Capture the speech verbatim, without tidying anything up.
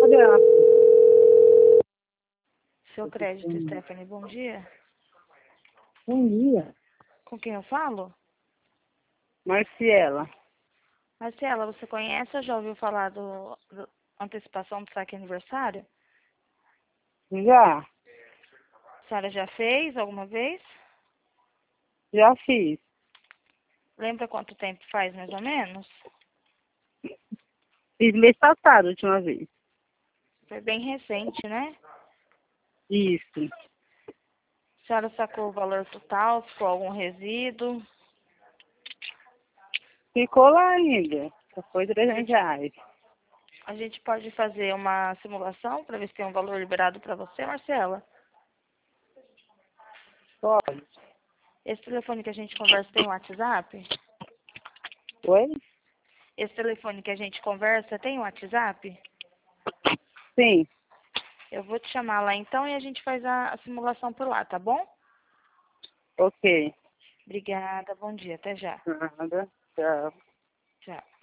Seu crédito, Stephanie, bom dia. Bom dia. Com quem eu falo? Marciela. Marcela, você conhece ou já ouviu falar do, do antecipação do saque aniversário? Já, A senhora já fez alguma vez? já fiz. Lembra quanto tempo faz, mais ou menos? Fiz mês passado, a última vez. Foi bem recente, né? Isso. A senhora sacou o valor total, ficou algum resíduo? Ficou lá ainda. Só foi trezentos reais. A gente pode fazer uma simulação para ver se tem um valor liberado para você, Marcela? Pode. Esse telefone que a gente conversa tem WhatsApp? Oi? Esse telefone que a gente conversa tem WhatsApp? Sim. Eu vou te chamar lá então e a gente faz a, a simulação por lá, tá bom? Ok. Obrigada, bom dia, até já. Nada. Tchau. Tchau.